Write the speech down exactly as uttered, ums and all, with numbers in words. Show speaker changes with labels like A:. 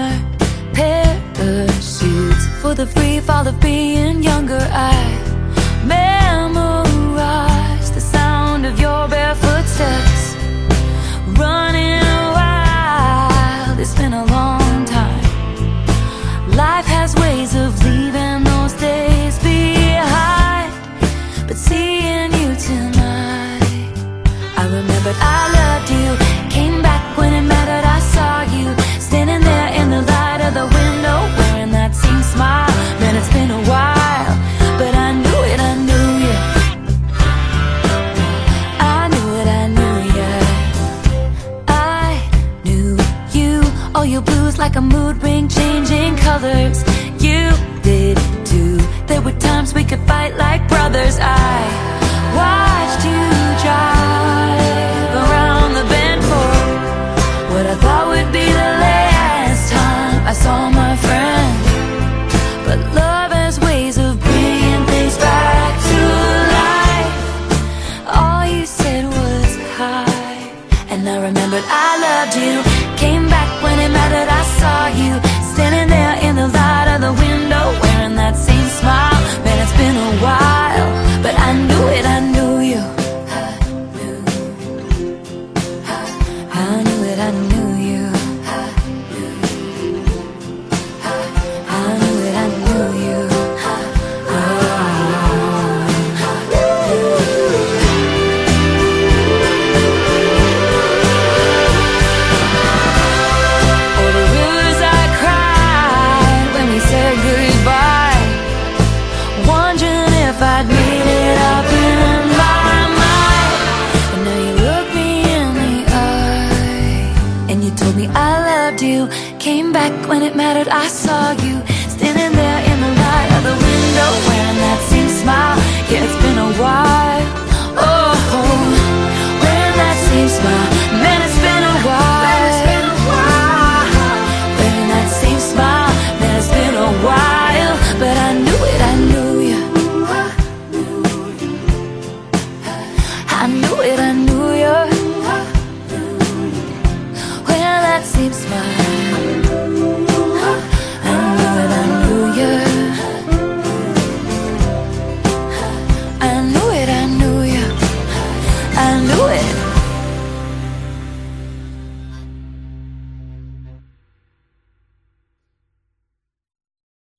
A: summer parachutes for the free fall of being younger. I memorize the sound of your barefoot steps, running wild. It's been a long time. Life has ways of leaving those days behind, but seeing you tonight, I remembered I loved you. Came back when it mattered. I saw you standing there in the light of the window, wearing that same smile. Man, it's been a while, but I knew it, I knew you. I knew it, I knew you. I knew you. All your blues like a mood ring, changing colors. You did too. There were times we could fight like brothers. I watched you drive around the bend for what I thought would be the last time I saw my friend. But love has ways of bringing things back to life. All you said was hi, and I remembered I loved you. Came back when it mattered. I saw you standing there in the light of the window, wearing that same smile. Man, it's been a while, but I knew it, I knew you. I knew it, I knew you. I knew it, I knew you. Oh, the rivers I cried when we said goodbye, wondering if I'd made it up in my mind. And now you look me in the eye, and you told me I loved you. Came back when it mattered. I saw you